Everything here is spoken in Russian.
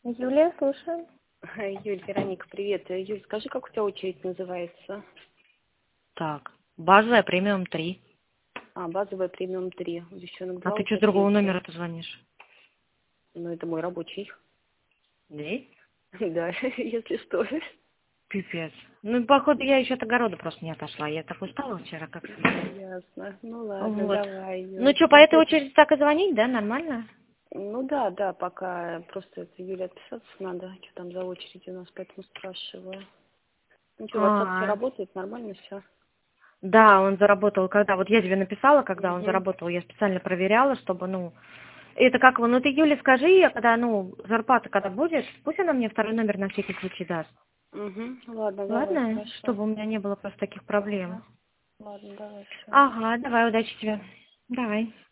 Юлия, слушаю. Юль, Вероника, привет. Юль, скажи, как у тебя очередь называется? Так, базовая премиум 3. Базовая премиум 3. У девчонок А 2, у ты что, тебя с другого 3. номера ты звонишь? Ну, это мой рабочий. Да? Да, если что. Пипец. Ну, походу, я еще от огорода просто не отошла. Я так устала вчера, как... Ясно. Ну, ладно, Вот. давай, Ну Юль. что, по этой очереди так и звонить, да? Нормально? Ну, да, пока просто это Юля отписаться надо, что там за очередь у нас, поэтому спрашиваю. Ну, что, WhatsApp все А, работает, нормально все? да, он заработал, когда... Вот я тебе написала, когда он Угу. заработал, я специально проверяла, чтобы, ну... Это как его? Ну, ты, Юле, скажи, я когда, ну, зарплата когда будет, пусть она мне второй номер на всякий случай даст. Угу. Ладно, давай, Ладно? хорошо. Чтобы у меня не было просто таких проблем. Ага. Ладно, давай, все. Ага, давай, удачи тебе. Давай.